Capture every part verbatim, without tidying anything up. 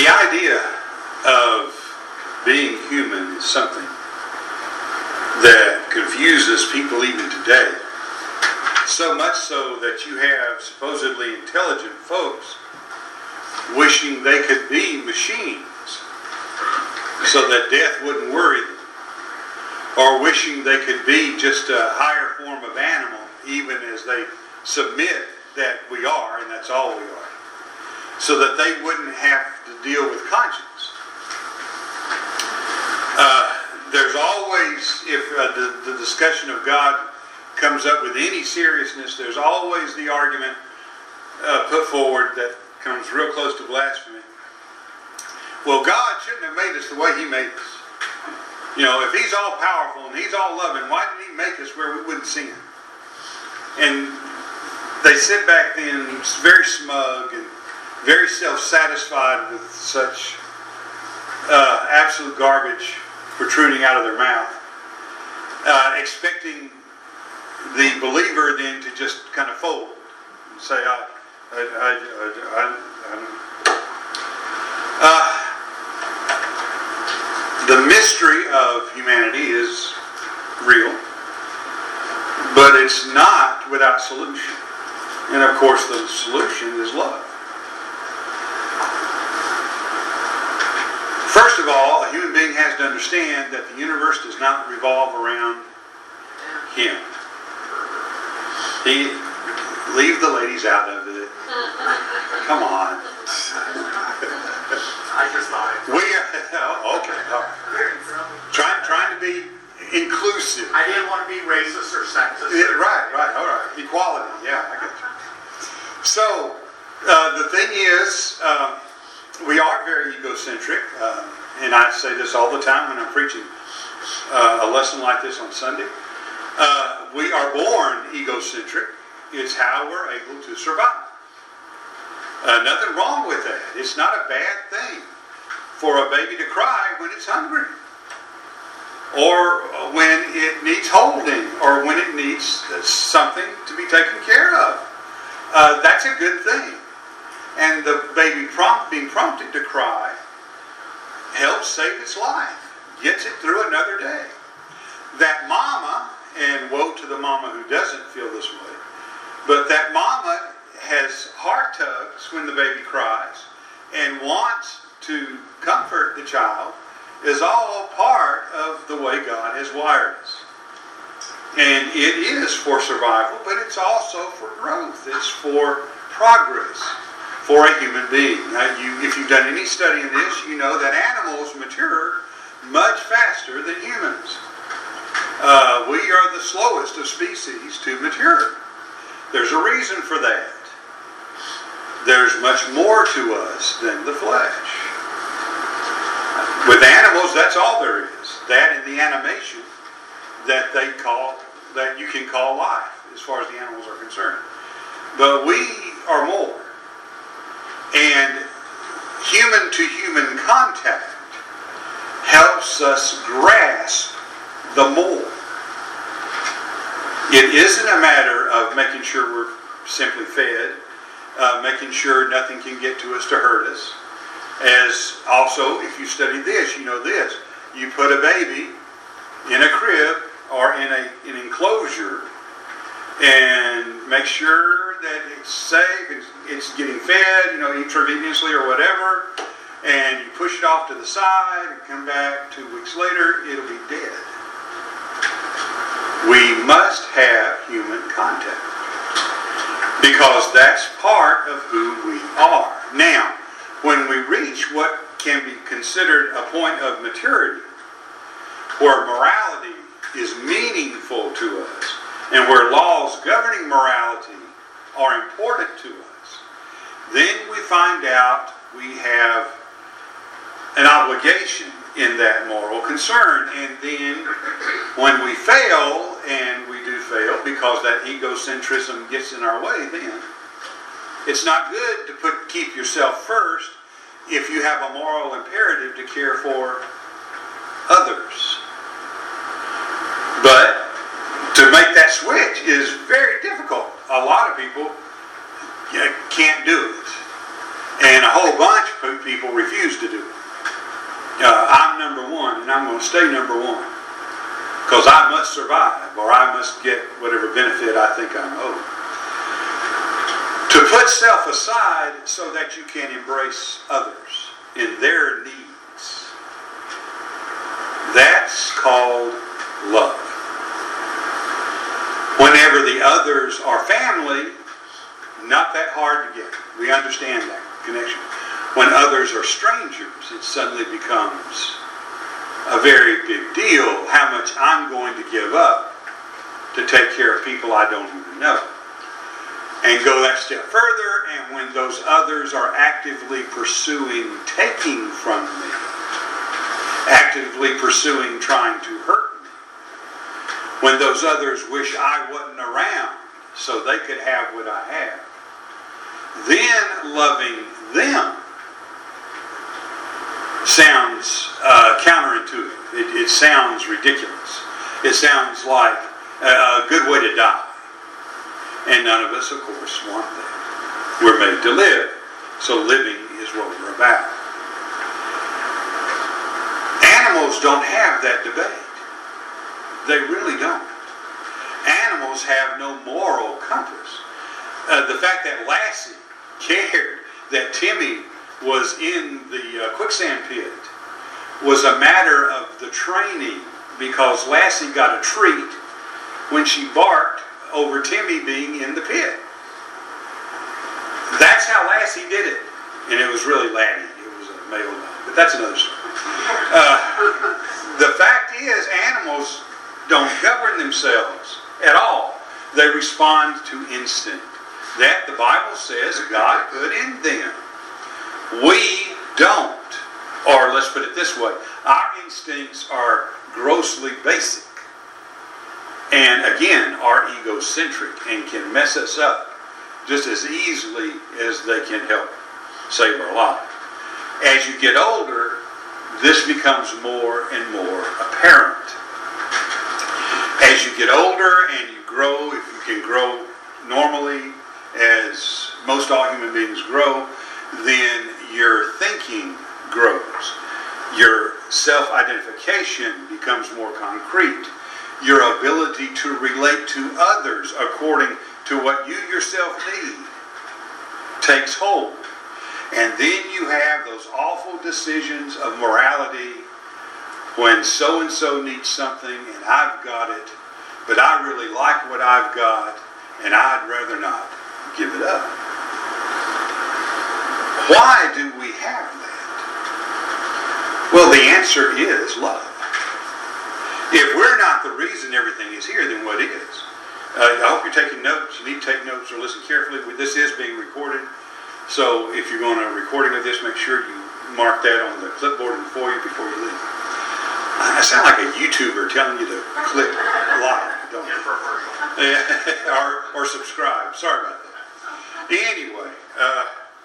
idea of being human is something that confuses people even today. So much so that you have supposedly intelligent folks wishing they could be machines so that death wouldn't worry them. Or wishing they could be just a higher form of animal, even as they submit that we are, and that's all we are. So that they wouldn't have to deal with conscience. Uh, there's always, if uh, the, the discussion of God comes up with any seriousness, there's always the argument uh, put forward that comes real close to blasphemy. Well, God shouldn't have made us the way He made us. You know, if He's all powerful and He's all loving, why did He make us where we wouldn't sin? And they sit back then very smug and very self-satisfied with such uh, absolute garbage protruding out of their mouth, uh, expecting the believer then to just kind of fold and say, I, I, I, I, I, I uh, the mystery of humanity is real, but it's not without solution. And of course the solution is love. First of all, a human being has to understand that the universe does not revolve around him. He, leave the ladies out of it. Come on. I just thought it. We are, oh, okay. All right. Trying, trying to be inclusive. I didn't want to be racist or sexist. Yeah, right, right, all right. Equality, yeah, I get you. So, uh, the thing is, uh, we are very egocentric, uh, and I say this all the time when I'm preaching uh, a lesson like this on Sunday. Uh, we are born egocentric. It's how we're able to survive. Uh, nothing wrong with that. It's not a bad thing for a baby to cry when it's hungry, or when it needs holding, or when it needs something to be taken care of. Uh, that's a good thing. And the baby prompt, being prompted to cry helps save its life, gets it through another day. That mama, and woe to the mama who doesn't feel this way, but that mama has heart tugs when the baby cries and wants to comfort the child is all part of the way God has wired us. And it is for survival, but it's also for growth. It's for progress for a human being. Now, you, if you've done any study in this, you know that animals mature much faster than humans. Uh, we are the slowest of species to mature. There's a reason for that. There's much more to us than the flesh. With animals, that's all there is. That and the animation that they call, that you can call life, as far as the animals are concerned. But we are more. And human-to-human contact helps us grasp the more. It isn't a matter of making sure we're simply fed, uh, making sure nothing can get to us to hurt us. As also, if you study this, you know this. You put a baby in a crib or in a, an enclosure and make sure that it's safe, it's, it's getting fed, you know, intravenously or whatever, and you push it off to the side and come back two weeks later, it'll be dead. We must have human contact because that's part of who we are. Now, when we reach what can be considered a point of maturity, where morality is meaningful to us, and where laws governing morality are important to us, then we find out we have an obligation in that moral concern. And then when we fail, and we do fail because that egocentrism gets in our way, then it's not good to put keep yourself first if you have a moral imperative to care for others. But to make that switch is very difficult. A lot of people can't do it. And a whole bunch of people refuse to do it. Uh, I'm number one, and I'm going to stay number one. Because I must survive, or I must get whatever benefit I think I'm owed. To put self aside so that you can embrace others in their needs. That's called love. Whenever the others are family, not that hard to get. We understand that connection. When others are strangers, it suddenly becomes a very big deal how much I'm going to give up to take care of people I don't even know. And go that step further, and when those others are actively pursuing taking from me, actively pursuing trying to hurt me, when those others wish I wasn't around so they could have what I have, then loving them sounds uh, counterintuitive. It, it sounds ridiculous. It sounds like a, a good way to die. And none of us, of course, want that. We're made to live. So living is what we're about. Animals don't have that debate. They really don't. Animals have no moral compass. Uh, the fact that Lassie cared that Timmy was in the uh, quicksand pit was a matter of the training, because Lassie got a treat when she barked over Timmy being in the pit. That's how Lassie did it. And it was really Laddie. It was a male name. But that's another story. Uh, the fact is, animals don't govern themselves at all. They respond to instinct. That, the Bible says, God put in them. We don't. Or let's put it this way. Our instincts are grossly basic. And again, are egocentric and can mess us up just as easily as they can help save our life. As you get older, this becomes more and more apparent. As you get older and you grow, if you can grow normally, as most all human beings grow, then your thinking grows. Your self-identification becomes more concrete. Your ability to relate to others according to what you yourself need takes hold. And then you have those awful decisions of morality when so-and-so needs something and I've got it, but I really like what I've got and I'd rather not give it up. Why do we have that? Well, the answer is love. If we're not the reason everything is here, then what is? Uh, I hope you're taking notes. You need to take notes or listen carefully. This is being recorded. So if you're going to a recording of this, make sure you mark that on the clipboard and for you before you leave. I sound like a YouTuber telling you to click like, don't I? or, or subscribe. Sorry about that. Anyway, uh,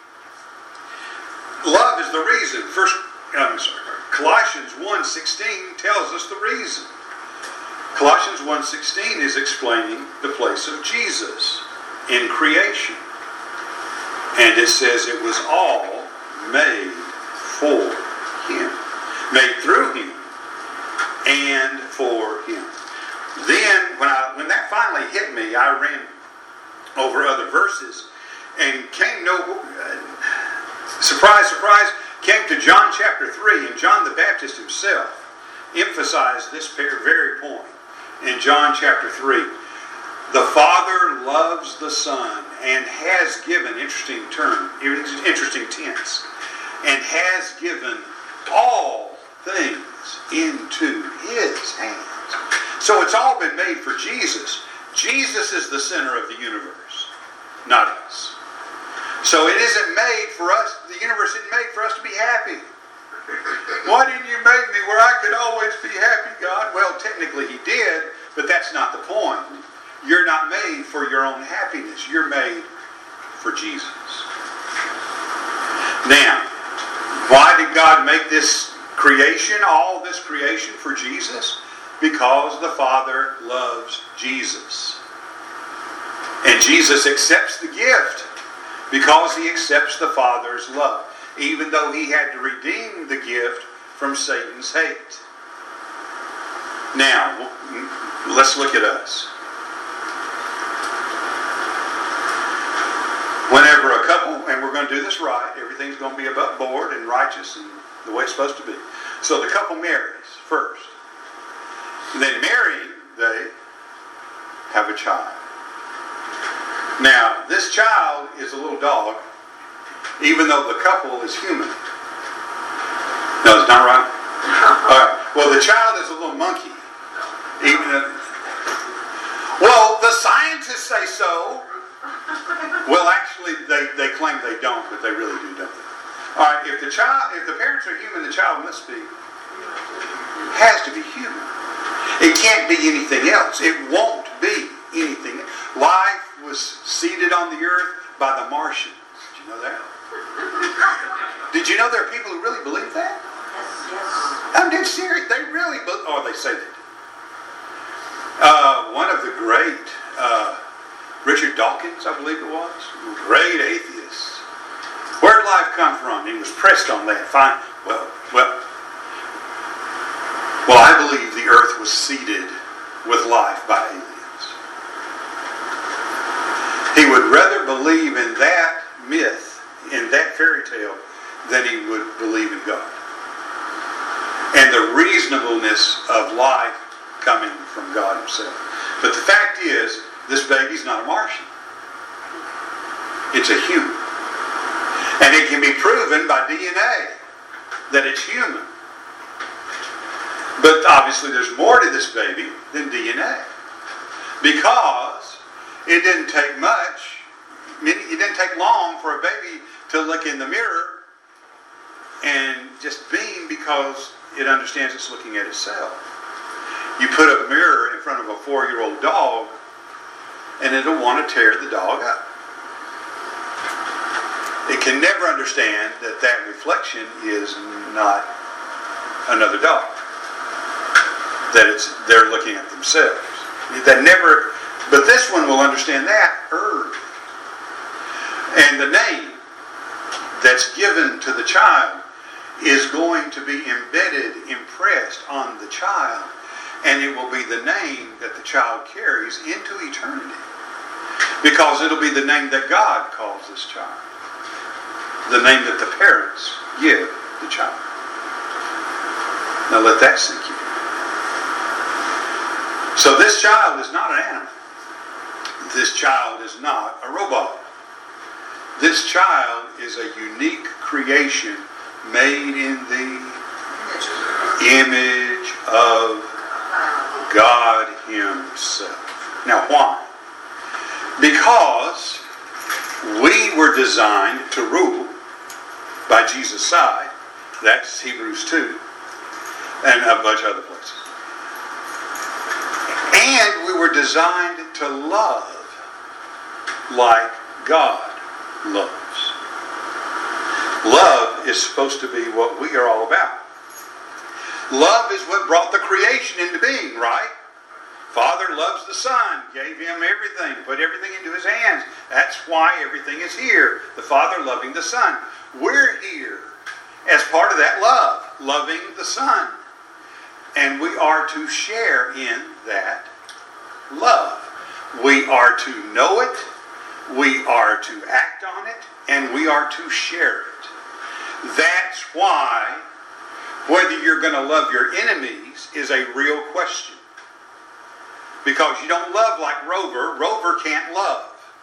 love is the reason. First, I'm sorry. Colossians one sixteen tells us the reason. Colossians one sixteen is explaining the place of Jesus in creation. And it says it was all made for Him. Made through Him and for Him. Then, when I when that finally hit me, I ran over other verses and came no... Uh, surprise, surprise, came to John chapter three, and John the Baptist himself emphasized this very point in John chapter three. The Father loves the Son and has given, interesting term, interesting tense, and has given all things into His hands. So it's all been made for Jesus. Jesus is the center of the universe, not us. So it isn't made for us, the universe isn't made for us to be happy. Why didn't you make me where I could always be happy, God? Well, technically He did, but that's not the point. You're not made for your own happiness. You're made for Jesus. Now, why did God make this creation, all this creation for Jesus? Because the Father loves Jesus. And Jesus accepts the gift because He accepts the Father's love. even though he had to redeem the gift from Satan's hate. Now, let's look at us. Whenever a couple, and we're going to do this right, everything's going to be above board and righteous and the way it's supposed to be. So the couple marries first. And then marrying, they have a child. Now, this child is a little dog, even though the couple is human. No, it's not right? All right. Well, the child is a little monkey. Even if, well, the scientists say so. Well, actually, they, they claim they don't, but they really do, don't they? All right, if the child, if the parents are human, the child must be, has to be human. It can't be anything else. It won't be anything. Life was seeded on the earth by the Martians. Did you know that? Did you know there are people who really believe that? Yes, yes. I'm dead serious. They really believe, or they say they do. Uh, one of the great, uh, Richard Dawkins, I believe it was, great atheist. Where did life come from? He was pressed on that. Fine. Well, well, well, I believe the earth was seeded with life by aliens. He would rather believe in that myth, in that fairy tale, than he would believe in God. And the reasonableness of life coming from God himself. But the fact is, this baby's not a Martian. It's a human. And it can be proven by D N A that it's human. But obviously there's more to this baby than D N A. Because it didn't take much, it didn't take long for a baby to look in the mirror and just beam because it understands it's looking at itself. You put a mirror in front of a four-year-old dog and it'll want to tear the dog up. It can never understand that that reflection is not another dog. That it's they're looking at themselves. That never, but this one will understand that early. And the name that's given to the child is going to be embedded, impressed on the child, and it will be the name that the child carries into eternity. Because it'll be the name that God calls this child. The name that the parents give the child. Now let that sink in. So this child is not an animal. This child is not a robot. This child is a unique creation made in the image of God himself. Now why? Because we were designed to rule by Jesus' side. That's Hebrews two. And a bunch of other places. And we were designed to love like God loves. Love is supposed to be what we are all about. Love is what brought the creation into being, right? Father loves the Son, gave him everything, put everything into his hands. That's why everything is here. The Father loving the Son. We're here as part of that love, loving the Son. And we are to share in that love. We are to know it, we are to act on it, and we are to share it. That's why whether you're going to love your enemies is a real question. Because you don't love like Rover. Rover can't love.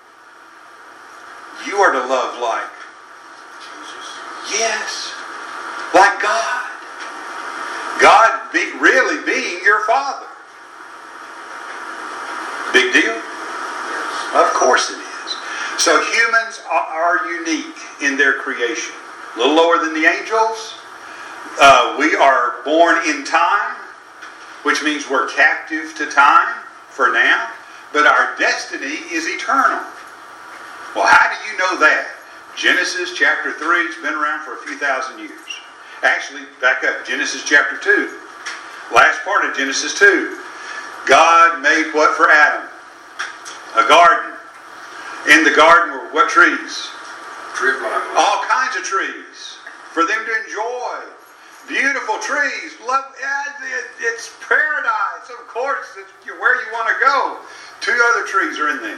You are to love like Jesus. Yes. Like God. God be, really being your Father. Big deal? Of course it is. So humans are unique in their creation. A little lower than the angels. Uh, we are born in time, which means we're captive to time for now, but our destiny is eternal. Well, how do you know that? Genesis chapter three, it's been around for a few thousand years. Actually, back up, Genesis chapter two. Last part of Genesis two. God made what for Adam? A garden. In the garden were what trees? Tree of life. All kinds of trees. for them to enjoy. Beautiful trees. Love, it's paradise. Of course, it's where you want to go. Two other trees are in there.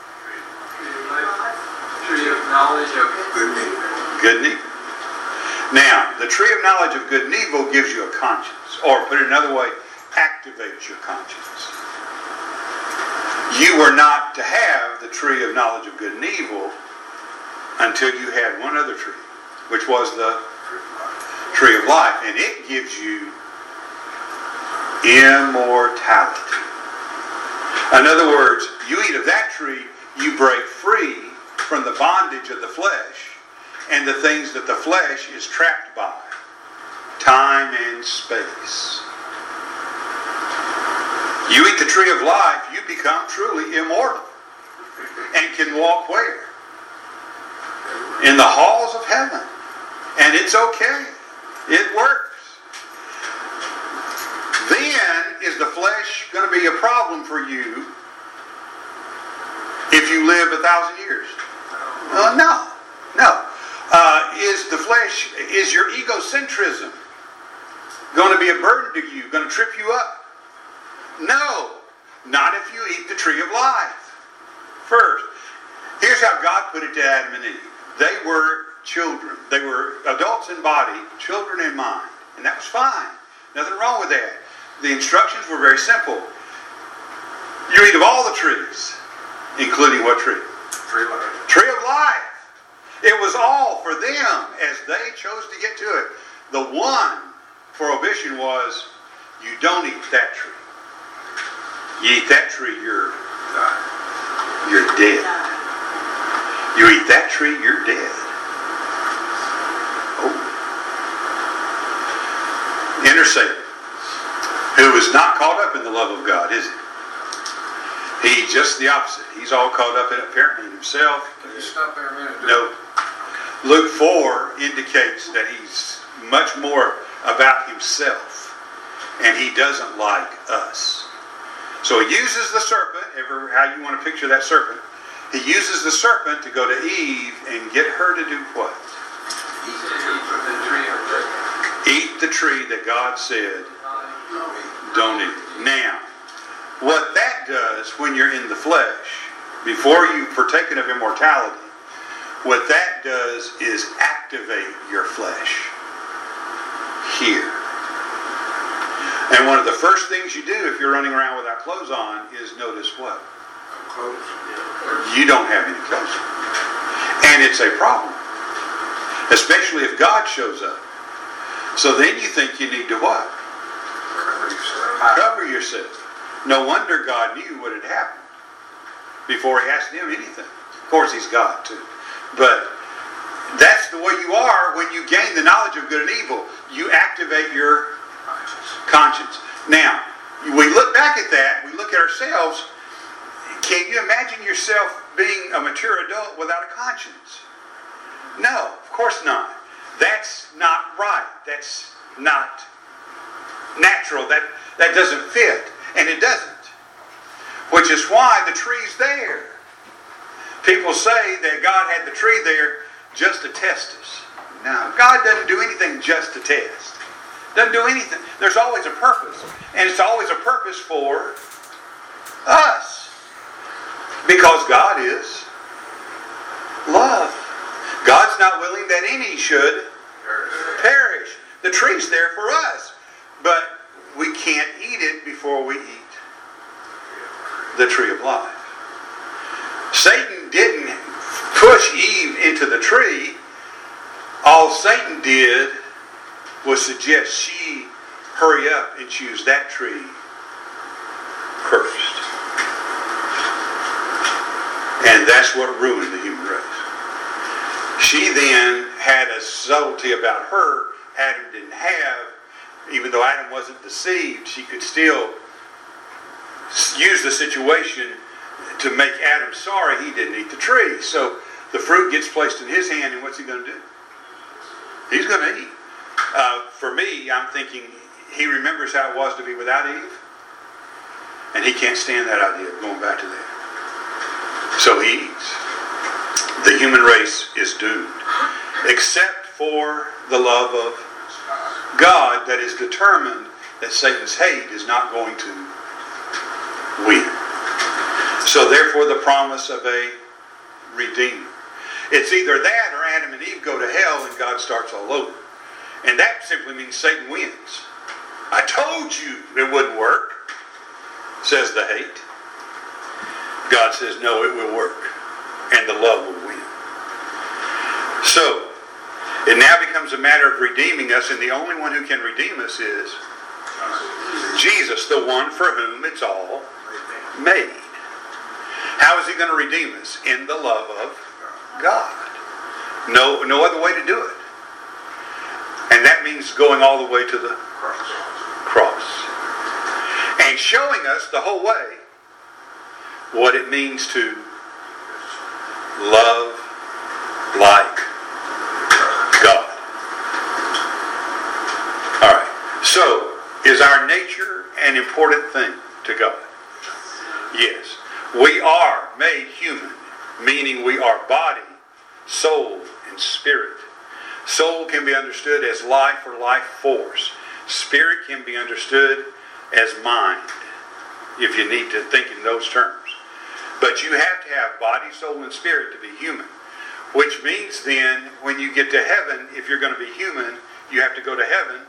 Tree of knowledge of good and evil. Good and evil. Now, the tree of knowledge of good and evil gives you a conscience. Or put it another way, activates your conscience. You were not to have the tree of knowledge of good and evil until you had one other tree, which was the tree of life. And it gives you immortality. In other words, you eat of that tree, you break free from the bondage of the flesh and the things that the flesh is trapped by. Time and space. You eat the tree of life, you become truly immortal. And can walk where? In the halls of heaven. And it's okay. It works. Then is the flesh going to be a problem for you if you live a thousand years? Uh, no. No. Uh, is the flesh, is your egocentrism going to be a burden to you? Going to trip you up? No. Not if you eat the tree of life. First, here's how God put it to Adam and Eve. They were children. They were adults in body, children in mind. And that was fine. Nothing wrong with that. The instructions were very simple. You eat of all the trees, including what tree? Tree of life. Tree of life. It was all for them as they chose to get to it. The one prohibition was, you don't eat that tree. You eat that tree, you're, you're dead. You eat that tree, you're dead. Oh. Enter Satan, who is not caught up in the love of God, is he? He's just the opposite. He's all caught up in apparently in himself. Can you stop there a minute? No. Luke four indicates that he's much more about himself, and he doesn't like us. So he uses the serpent, ever how you want to picture that serpent. He uses the serpent to go to Eve and get her to do what? Eat the tree of life. Eat the tree that God said, don't eat. Now, what that does when you're in the flesh, before you've partaken of immortality, what that does is activate your flesh here. And one of the first things you do if you're running around without clothes on is notice what? Clothes. You don't have any clothes on. And it's a problem. Especially if God shows up. So then you think you need to what? Cover yourself. Cover yourself. No wonder God knew what had happened before he asked him anything. Of course, he's God too. But that's the way you are when you gain the knowledge of good and evil. You activate your conscience. Now, we look back at that, we look at ourselves. Can you imagine yourself being a mature adult without a conscience? No, of course not. That's not right. That's not natural. That, that doesn't fit. And it doesn't. Which is why the tree's there. People say that God had the tree there just to test us. No, God doesn't do anything just to test. Doesn't do anything. There's always a purpose. And it's always a purpose for us. Because God is love. God's not willing that any should perish. The tree's there for us. But we can't eat it before we eat the tree of life. Satan didn't push Eve into the tree. All Satan did was suggest she hurry up and choose that tree first. And that's what ruined the human race. She then had a subtlety about her Adam didn't have. Even though Adam wasn't deceived, she could still use the situation to make Adam sorry he didn't eat the tree. So the fruit gets placed in his hand, and what's he going to do? He's going to eat. Uh, for me, I'm thinking he remembers how it was to be without Eve, and he can't stand that idea of going back to that. So he eats. The human race is doomed, except for the love of God that is determined that Satan's hate is not going to win. So therefore the promise of a Redeemer. It's either that or Adam and Eve go to hell and God starts all over. And that simply means Satan wins. I told you it wouldn't work, says the hate. God says, no, it will work. And the love will win. So, it now becomes a matter of redeeming us, and the only one who can redeem us is Jesus, the one for whom it's all made. How is he going to redeem us? In the love of God. No, no other way to do it. And that means going all the way to the cross. And showing us the whole way what it means to love like God. All right. So, is our nature an important thing to God? Yes. We are made human, meaning we are body, soul, and spirit. Soul can be understood as life or life force. Spirit can be understood as mind, if you need to think in those terms. But you have to have body, soul, and spirit to be human. Which means then, when you get to heaven, if you're going to be human, you have to go to heaven,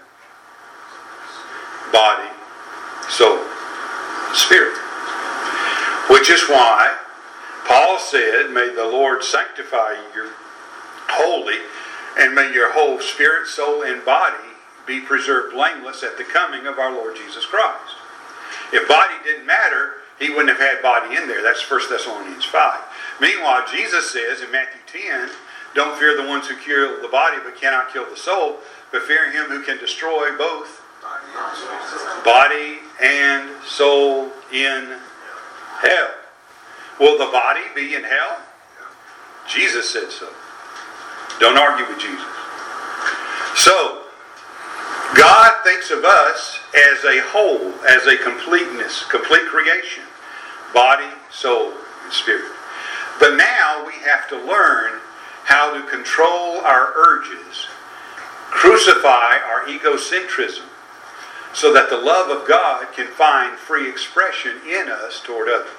body, soul, spirit. Which is why Paul said, may the Lord sanctify you wholly, and may your whole spirit, soul, and body be preserved blameless at the coming of our Lord Jesus Christ. If body didn't matter, he wouldn't have had body in there. That's First Thessalonians five. Meanwhile, Jesus says in Matthew ten, don't fear the ones who kill the body but cannot kill the soul, but fear him who can destroy both body and soul in hell. Will the body be in hell? Jesus said so. Don't argue with Jesus. So, God thinks of us as a whole, as a completeness, complete creation. Body, soul, and spirit. But now we have to learn how to control our urges, crucify our egocentrism, so that the love of God can find free expression in us toward others.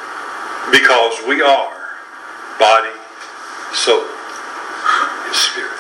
Because we are body, soul, and spirit.